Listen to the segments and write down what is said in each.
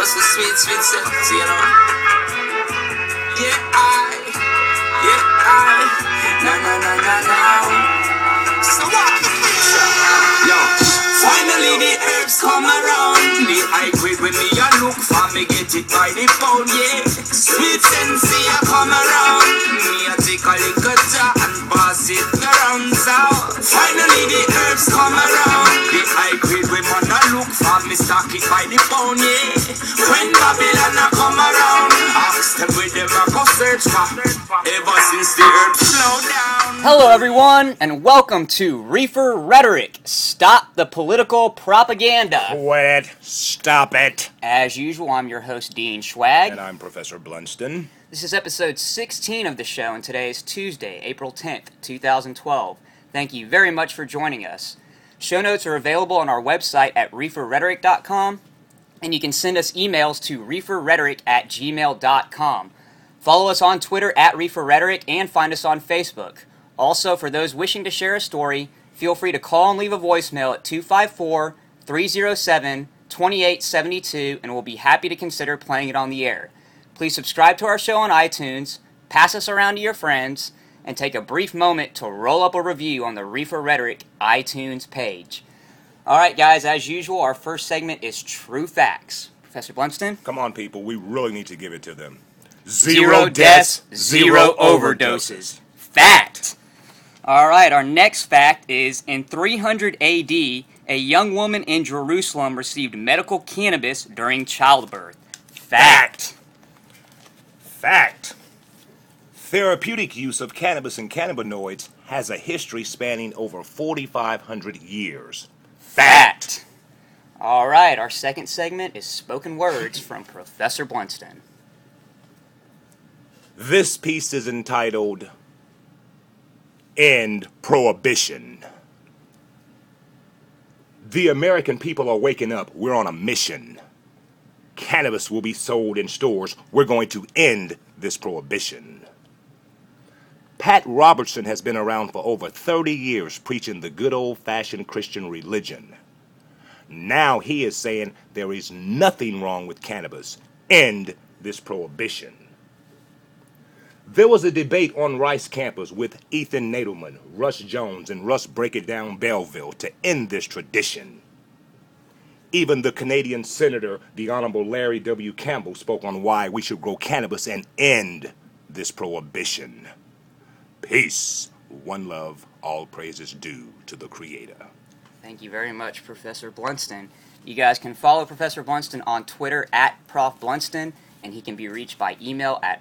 some sweet, sweet sense, you know. No. So what? Yo, finally the herbs come around. The high grade when me a look for me get it by the pound, yeah. Sweet sensei a come around. Me a take a little jar and pass it around. So finally the herbs come around. The high grade when man a look for me stock it by the pound, yeah. When Babylon a come around, ask them where them a go search for. Ever since the herbs slow down. Hello everyone, and welcome to Reefer Rhetoric. Stop the political propaganda. Quit. Stop it. As usual, I'm your host, Dean Schwag. And I'm Professor Blunston. This is episode 16 of the show, and today is Tuesday, April 10th, 2012. Thank you very much for joining us. Show notes are available on our website at reeferrhetoric.com, and you can send us emails to reeferrhetoric@gmail.com. Follow us on Twitter at reeferrhetoric and find us on Facebook. Also, for those wishing to share a story, feel free to call and leave a voicemail at 254-307-2872, and we'll be happy to consider playing it on the air. Please subscribe to our show on iTunes, pass us around to your friends, and take a brief moment to roll up a review on the Reefer Rhetoric iTunes page. Alright guys, as usual, our first segment is True Facts. Professor Blunston? Come on, people. We really need to give it to them. Zero deaths, zero overdoses. Fact! Alright, our next fact is, in 300 AD, a young woman in Jerusalem received medical cannabis during childbirth. Fact! Fact. Therapeutic use of cannabis and cannabinoids has a history spanning over 4,500 years. Fact! Alright, our second segment is Spoken Words from Professor Blunston. This piece is entitled End Prohibition. The American people are waking up. We're on a mission. Cannabis will be sold in stores. We're going to end this prohibition. Pat Robertson has been around for over 30 years preaching the good old-fashioned Christian religion. Now he is saying there is nothing wrong with cannabis. End this prohibition. There was a debate on Rice campus with Ethan Nadelman, Russ Jones, and Russ Break It Down Belleville to end this tradition. Even the Canadian Senator, the Honorable Larry W. Campbell, spoke on why we should grow cannabis and end this prohibition. Peace, one love, all praises due to the Creator. Thank you very much, Professor Blunston. You guys can follow Professor Blunston on Twitter at Prof. Blunston, and he can be reached by email at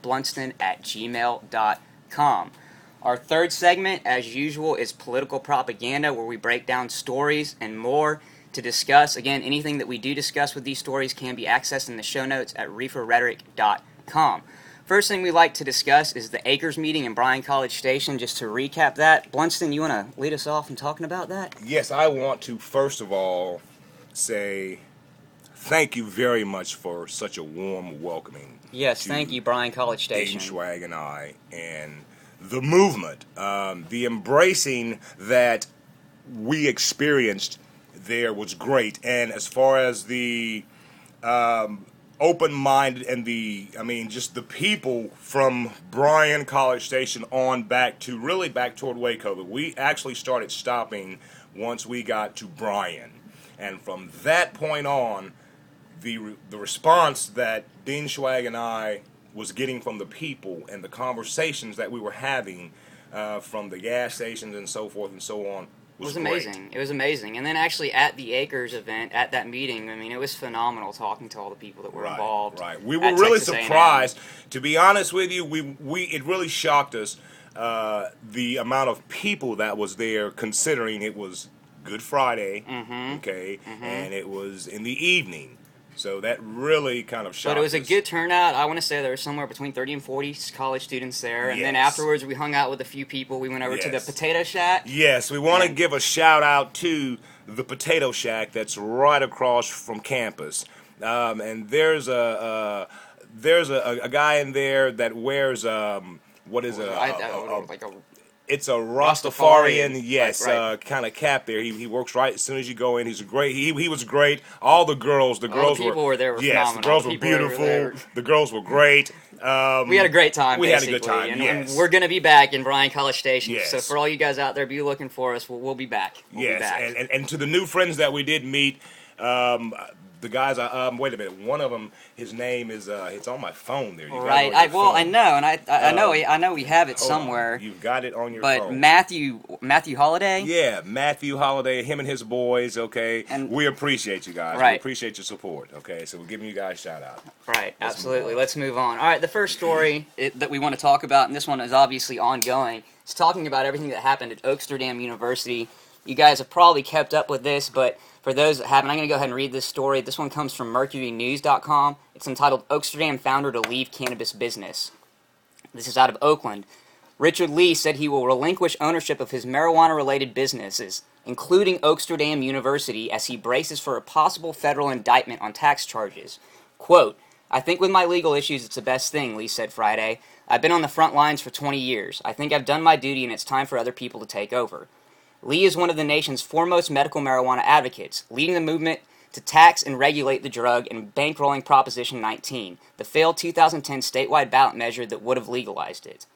profblunston@gmail.com. Our third segment, as usual, is political propaganda, where we break down stories and more to discuss. Again, anything that we do discuss with these stories can be accessed in the show notes at reeferrhetoric.com. First thing we like to discuss is the Acres meeting in Bryan College Station. Just to recap that, Blunston, you want to lead us off in talking about that? Yes, I want to first of all say thank you very much for such a warm welcoming. Yes, thank you, Bryan College Station. Dean Schwag and I, and the movement, the embracing that we experienced there was great. And as far as the open-minded and just the people from Bryan College Station on back toward Waco, we actually started stopping once we got to Bryan. And from that point on, the response that Dean Schwag and I was getting from the people and the conversations that we were having from the gas stations and so forth and so on was amazing. Great. It was amazing. And then actually at the Acres event, at that meeting, it was phenomenal talking to all the people that were involved. Right. We were really surprised. To be honest with you, it really shocked us the amount of people that was there, considering it was Good Friday, and it was in the evening. So that really kind of shocked us. But it was a good turnout. I want to say there was somewhere between 30 and 40 college students there. And then afterwards, we hung out with a few people. We went over to the Potato Shack. Yes, we want to give a shout out to the Potato Shack that's right across from campus. And there's a guy in there that wears like a It's a Rastafarian. Rastafarian, yes, Right. kind of cap there. He works right as soon as you go in. He's a great. He was great. All the girls, people were there were yes, the phenomenal. girls were People were beautiful. there. The girls were great. We had a great time. We had a basically, good time, and, yes. and we're going to be back in Bryan College Station. Yes. So for all you guys out there, be looking for us. We'll be back. We'll be Yes, back. and to the new friends that we did meet, the guys. Wait a minute. One of them, his name is. It's on my phone there. You got it Right. on your phone. I know, and I know we have it Hold on. somewhere. You've got it on your But phone. Matthew Holiday. Yeah, Matthew Holiday, him and his boys. Okay, And- we appreciate you guys. We Right. appreciate your support. Okay, so we're giving you guys a shout out. Right, Let's absolutely. move on. Let's move on. All right, the first story that we want to talk about, and this one is obviously ongoing, is talking about everything that happened at Oaksterdam University. You guys have probably kept up with this, but for those that haven't, I'm going to go ahead and read this story. This one comes from MercuryNews.com. It's entitled, Oaksterdam Founder to Leave Cannabis Business. This is out of Oakland. Richard Lee said he will relinquish ownership of his marijuana-related businesses, including Oaksterdam University, as he braces for a possible federal indictment on tax charges. Quote, I think with my legal issues it's the best thing, Lee said Friday. I've been on the front lines for 20 years. I think I've done my duty and it's time for other people to take over. Lee is one of the nation's foremost medical marijuana advocates, leading the movement to tax and regulate the drug and bankrolling Proposition 19, the failed 2010 statewide ballot measure that would have legalized it.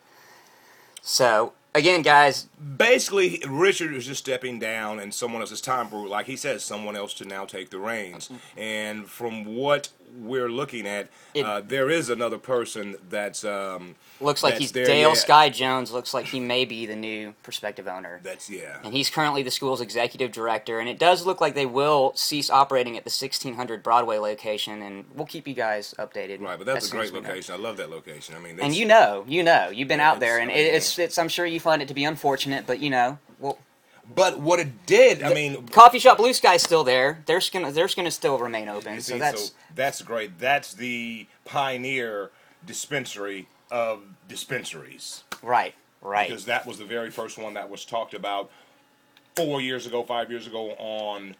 So, again, guys, Basically, Richard is just stepping down, and someone else. It's time for, like he says, someone else to now take the reins. And from what we're looking at, there is another person that's looks like that's he's there, Dale yeah. Sky Jones. Looks like he may be the new prospective owner. That's And he's currently the school's executive director. And it does look like they will cease operating at the 1600 Broadway location. And we'll keep you guys updated. right. But that's as a soon as great we know. location. I love that location. I mean, And that's- you've been out there, and it's- it's. I'm sure you find it to be unfortunate, but well, But what it did, I mean, Coffee Shop Blue Sky's still there. They're gonna still remain open. you So see, that's great. That's the pioneer dispensary of dispensaries. right. Because that was the very first one that was talked about 5 years ago on,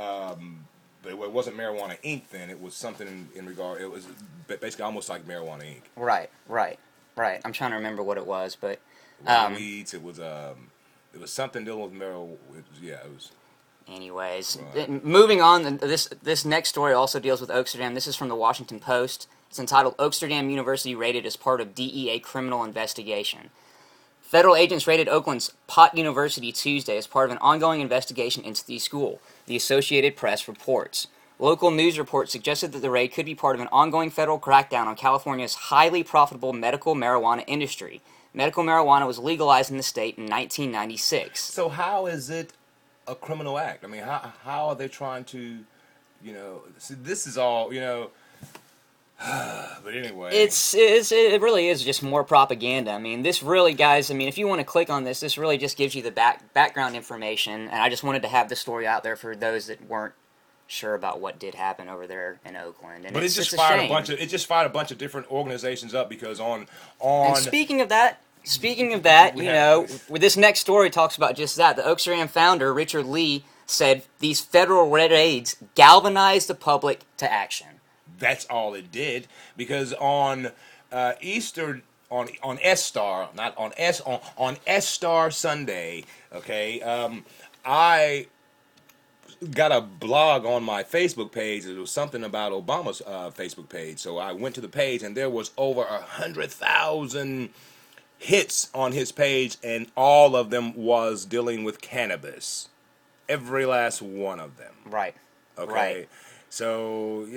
it wasn't Marijuana Inc. then, it was something in regard, it was basically almost like Marijuana Inc. Right. I'm trying to remember what it was, but Weeds, it was something dealing with marijuana, it was. anyways, Right. moving on. This next story also deals with Oaksterdam. This is from the Washington Post. It's entitled "Oaksterdam University Raided as Part of DEA Criminal Investigation." Federal agents raided Oakland's Pott University Tuesday as part of an ongoing investigation into the school, the Associated Press reports. Local news reports suggested that the raid could be part of an ongoing federal crackdown on California's highly profitable medical marijuana industry. Medical marijuana was legalized in the state in 1996. So how is it a criminal act? I mean, how are they trying to, see, this is all, but anyway. It really is just more propaganda. I mean, this really, guys, if you want to click on this really just gives you the background information, and I just wanted to have the story out there for those that weren't sure about what did happen over there in Oakland. And But it's it just a fired shame. it just fired a bunch of different organizations up because on And speaking of that, with this next story talks about just that. The Oaksterdam founder, Richard Lee, said these federal raids galvanized the public to action. that's all it did because on Easter on S-Star, not on on S-Star Sunday, okay, I got a blog on my Facebook page. It was something about Obama's Facebook page. So I went to the page and there was over 100,000 hits on his page, and all of them was dealing with cannabis. Every last one of them. Right. Okay. Right. So,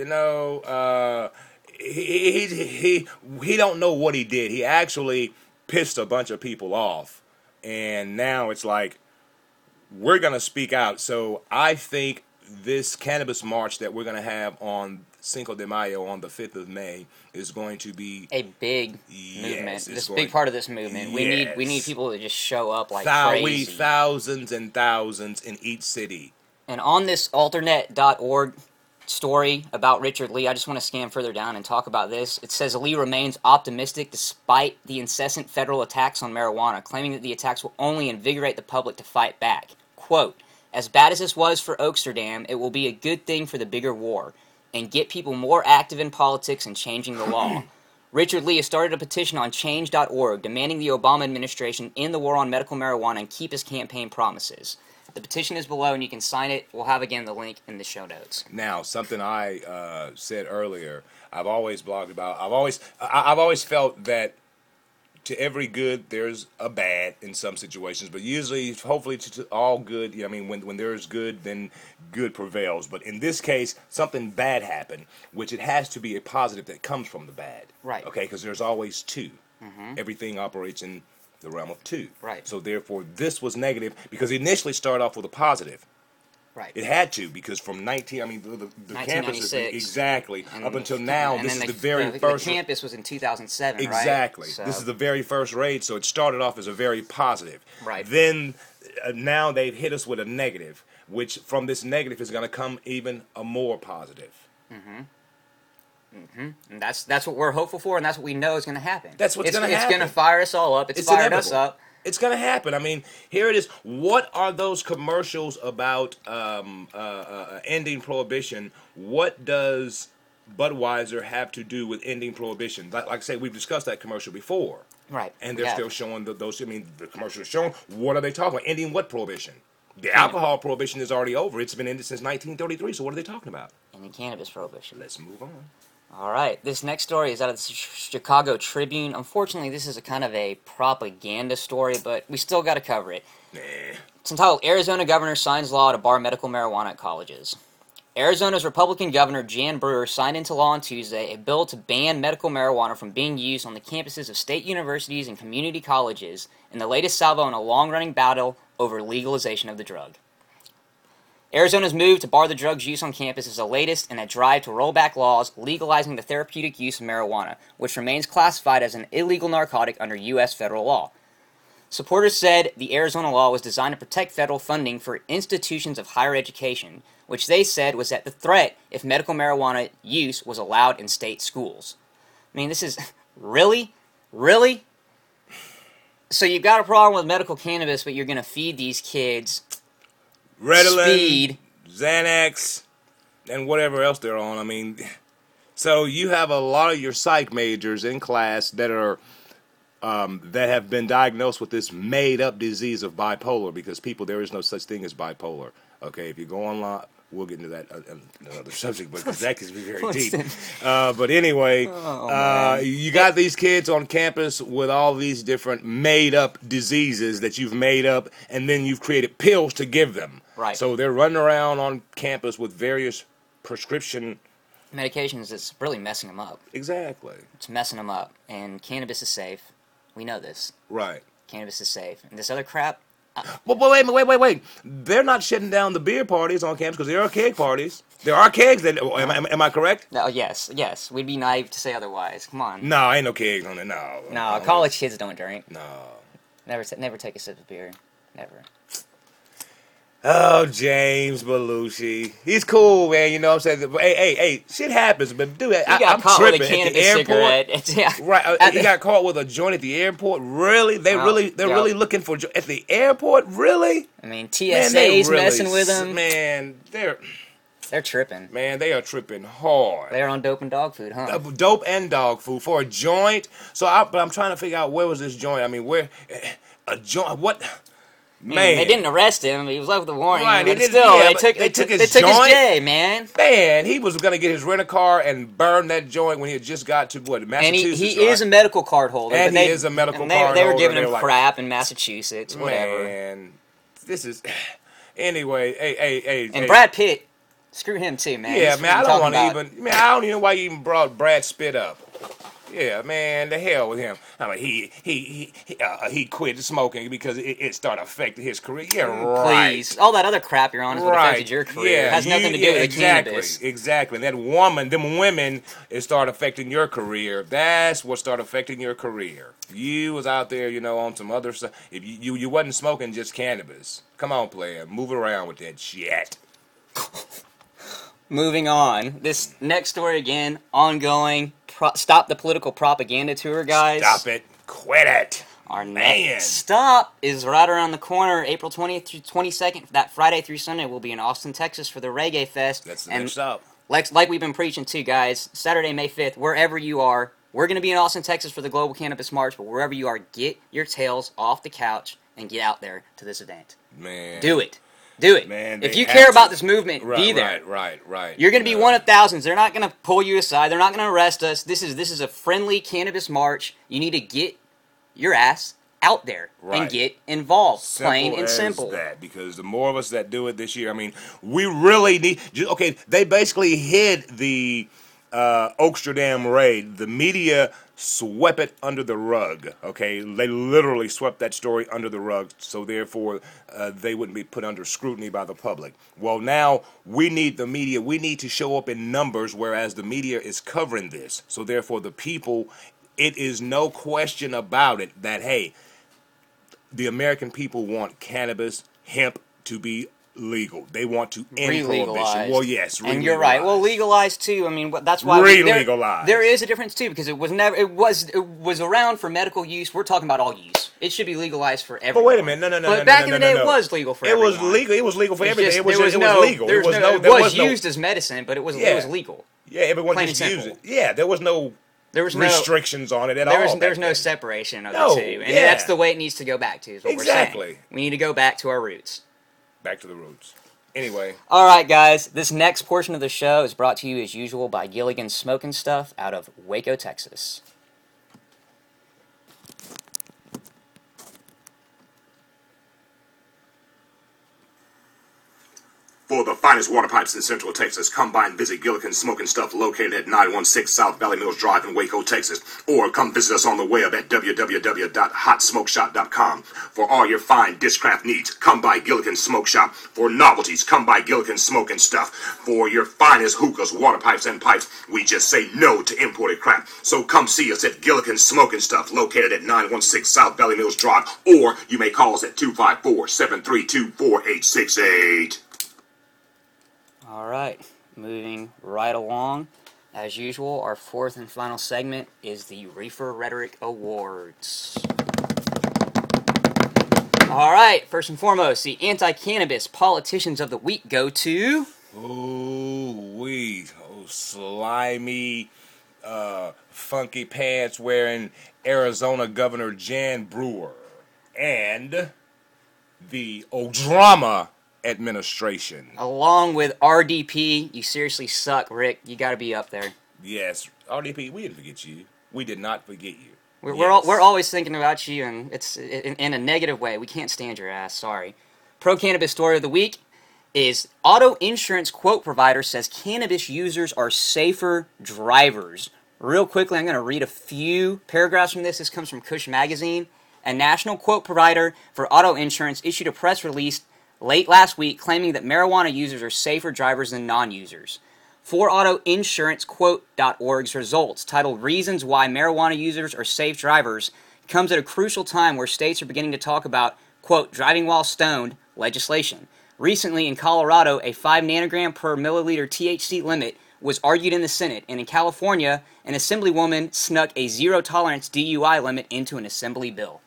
he don't know what he did. He actually pissed a bunch of people off. And now it's like, we're going to speak out. So I think this cannabis march that we're going to have on Cinco de Mayo on the 5th of May is going to be A big movement. This big part of this movement. We need people to just show up like crazy. thousands and thousands in each city. And on this alternate.org story about Richard Lee, I just want to scan further down and talk about this. It says Lee remains optimistic despite the incessant federal attacks on marijuana, claiming that the attacks will only invigorate the public to fight back. Quote, as bad as this was for Oaksterdam, it will be a good thing for the bigger war and get people more active in politics and changing the law. Richard Lee has started a petition on change.org demanding the Obama administration end the war on medical marijuana and keep his campaign promises. The petition is below, and you can sign it. We'll have, again, the link in the show notes. Now, something I said earlier, I've always blogged about. I've always felt that to every good there's a bad in some situations, but usually, hopefully, to all good. I mean, when there's good, then good prevails. But in this case, something bad happened, which it has to be a positive that comes from the bad. Right. Okay, because there's always two. Everything operates in the realm of two. Right. So therefore, this was negative because it initially started off with a positive. Right. It had to, because from the campus is 1996. Exactly And- up until now. and This then is the very first. The campus was in 2007, Exactly. right? So, This is the very first raid, so it started off as a very positive. Right. Then now they've hit us with a negative, which from this negative is going to come even a more positive. and that's what we're hopeful for, and that's what we know is going to happen. That's what's gonna It's happen. going to fire us all up. It's fired us inevitable. up. It's going to happen. I mean, here it is. What are those commercials about ending prohibition? What does Budweiser have to do with ending prohibition? Like I say, we've discussed that commercial before. Right. And they're Yeah. still showing those. I mean, the commercial is showing. What are they talking about? Ending what prohibition? The alcohol prohibition is already over. It's been ended since 1933. So what are they talking about? And the cannabis prohibition. Let's move on. All right. This next story is out of the Chicago Tribune. Unfortunately, this is a kind of a propaganda story, but we still got to cover it. Nah. It's entitled, Arizona Governor Signs Law to Bar Medical Marijuana at Colleges. Arizona's Republican Governor Jan Brewer signed into law on Tuesday a bill to ban medical marijuana from being used on the campuses of state universities and community colleges in the latest salvo in a long-running battle over legalization of the drug. Arizona's move to bar the drug's use on campus is the latest in a drive to roll back laws legalizing the therapeutic use of marijuana, which remains classified as an illegal narcotic under U.S. federal law. Supporters said the Arizona law was designed to protect federal funding for institutions of higher education, which they said was at the threat if medical marijuana use was allowed in state schools. I mean, this is... Really? Really? So you've got a problem with medical cannabis, but you're going to feed these kids Ritalin, speed. Xanax, and whatever else they're on. I mean, so you have a lot of your psych majors in class that are that have been diagnosed with this made-up disease of bipolar, because there is no such thing as bipolar. Okay, if you go online, we'll get into that another subject, but that could be very deep. But anyway, you got these kids on campus with all these different made-up diseases that you've made up, and then you've created pills to give them. Right. So they're running around on campus with various prescription. Medications, it's really messing them up. Exactly. It's messing them up. And cannabis is safe. We know this. Right. Cannabis is safe. And this other crap, Well, wait. They're not shutting down the beer parties on campus because there are keg parties. There are kegs. Am I correct? no, yes. We'd be naive to say otherwise. Come on. No, ain't no kegs on there. No. No, college kids don't drink. No. Never take a sip of beer. Never. Oh, James Belushi. He's cool, man. You know what I'm saying? Hey, shit happens, but dude, He got I'm caught with a tripping at the cannabis airport. cigarette. Yeah. Right, he got caught with a joint at the airport. Really? They're really looking for at the airport. Really? I mean, Man, they TSA's really messing with them. Man, They're tripping. they are tripping hard. They're on dope and dog food, huh? Dope and dog food for a joint. But I'm trying to figure out, where was this joint? I mean, where a joint? What? Man, They didn't arrest him. He was left with a warning. Right, but they didn't- still, yeah, they but took they took his his joint? J, man. Man, he was gonna get his rent a car and burn that joint when he had just got to And Massachusetts. he is a medical card holder. And but he is a medical and card They were holder. giving They him were like, crap in Massachusetts, whatever. Man, this is anyway. Hey, And Brad Pitt, screw him too, man. Yeah, He's man, I talking don't want about- to even. Man, I don't even know why you even brought Brad Pitt up. Yeah, man, the hell with him. I mean, he quit smoking because it started affecting his career. Yeah, right. Please, all that other crap you're on is what affected your career. It has nothing to do with exactly, cannabis. Exactly. That woman, them women, it started affecting your career. That's what started affecting your career. You was out there, on some other stuff. If you wasn't smoking just cannabis. Come on, player, move around with that shit. Moving on. This next story again, ongoing. Stop the political propaganda tour, guys. Stop it. Quit it. Our Man. next stop is right around the corner, April 20th through 22nd. That Friday through Sunday, we'll be in Austin, Texas for the Reggae Fest. That's the and next stop. like we've been preaching too, guys. Saturday, May 5th, wherever you are, We're going to be in Austin, Texas for the Global Cannabis March, but wherever you are, get your tails off the couch and get out there to this event. Man. Do it. Do it. Man, if they you have care to. about this movement, be there. Right. You're going to be one of thousands. They're not going to pull you aside. They're not going to arrest us. This is a friendly cannabis march. You need to get your ass out there and get involved. Plain and simple. That, because the more of us that do it this year, I mean, we really need. Okay, they basically hid the Oaksterdam raid. The media swept it under the rug. Okay, they literally swept that story under the rug, so therefore they wouldn't be put under scrutiny by the public. Well, now we need the media. We need to show up in numbers, whereas the media is covering this. So therefore, the people. It is no question about it that hey. The American people want cannabis, hemp to be legal. They want to end prohibition. Well, yes, and you're right. Well, legalized too. I mean, that's why re-legalized. There is a difference too because it was around for medical use. We're talking about all use. It should be legalized for everyone. But wait a minute, no. But back in the day, it was legal for everyone. It was legal for everything. It was legal. It was used as medicine, but it was legal. Yeah, everyone just used it. Yeah, there was no restrictions on it at all. There was no separation of the two. And that's the way it needs to go back to, is what we're saying. We need to go back to our roots. Back to the roots. Anyway. All right, guys. This next portion of the show is brought to you, as usual, by Gilligan's Smoking Stuff out of Waco, Texas. For the finest water pipes in Central Texas, come by and visit Gilligan's Smoking Stuff located at 916 South Valley Mills Drive in Waco, Texas. Or come visit us on the web at www.hotsmokeshop.com. For all your fine dishcraft needs, come by Gilligan's Smoke Shop. For novelties, come by Gilligan's Smoking Stuff. For your finest hookahs, water pipes, and pipes, we just say no to imported crap. So come see us at Gilligan's Smoking Stuff located at 916 South Valley Mills Drive. Or you may call us at 254-732-4868. All right, moving right along. As usual, our fourth and final segment is the Reefer Rhetoric Awards. All right, first and foremost, the anti-cannabis politicians of the week go to... slimy, funky pants wearing Arizona Governor Jan Brewer and the O'Drama administration. Along with RDP. You seriously suck, Rick. You got to be up there. Yes, RDP, we didn't forget you. We did not forget you. We're always thinking about you, and it's in a negative way. We can't stand your ass. Sorry. Pro Cannabis Story of the Week is auto insurance quote provider says cannabis users are safer drivers. Real quickly, I'm going to read a few paragraphs from this. This comes from Cush Magazine. A national quote provider for auto insurance issued a press release late last week claiming that marijuana users are safer drivers than non-users. For AutoInsuranceQuote.org's results, titled Reasons Why Marijuana Users Are Safe Drivers, comes at a crucial time where states are beginning to talk about, quote, driving while stoned legislation. Recently in Colorado, a 5 nanogram per milliliter THC limit was argued in the Senate, and in California, an assemblywoman snuck a zero-tolerance DUI limit into an assembly bill.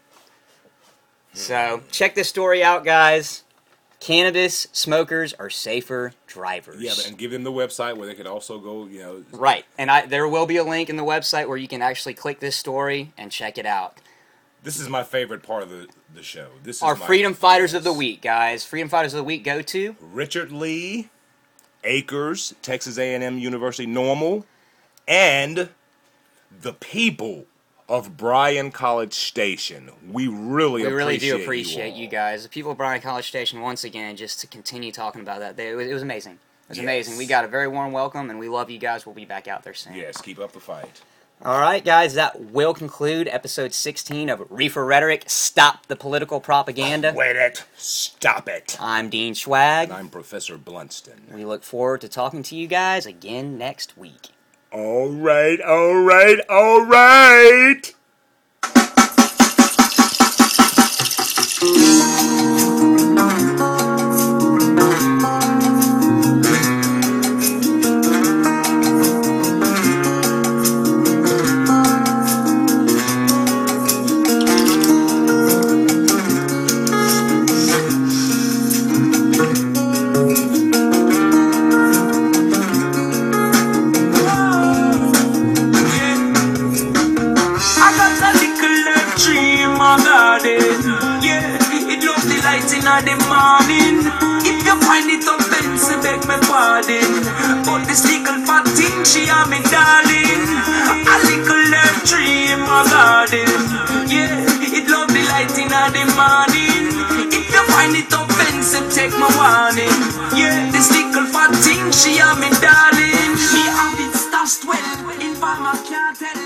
So, check this story out, guys. Cannabis smokers are safer drivers. Yeah, and give them the website where they could also go, Right, and there will be a link in the website where you can actually click this story and check it out. This is my favorite part of the show. This is our Freedom Fighters of the Week, guys. Freedom Fighters of the Week go to... Richard Lee, Akers, Texas A&M University Normal, and the people of Bryan College Station. We really do appreciate you guys. The people of Bryan College Station, once again, just to continue talking about that. It was amazing. It was amazing. We got a very warm welcome, and we love you guys. We'll be back out there soon. Yes, keep up the fight. All right, guys, that will conclude episode 16 of Reefer Rhetoric. Stop the political propaganda. Quit it. Stop it. I'm Dean Schwag. And I'm Professor Blunston. We look forward to talking to you guys again next week. All right. the morning. If you find it offensive, beg me pardon. But this little fat thing, she a me darling. A little herb tree in my garden. Yeah, it love the light in the morning. If you find it offensive, take my warning. Yeah, this little fat thing, she a me darling. Me have it stashed well, in farmer can't tell.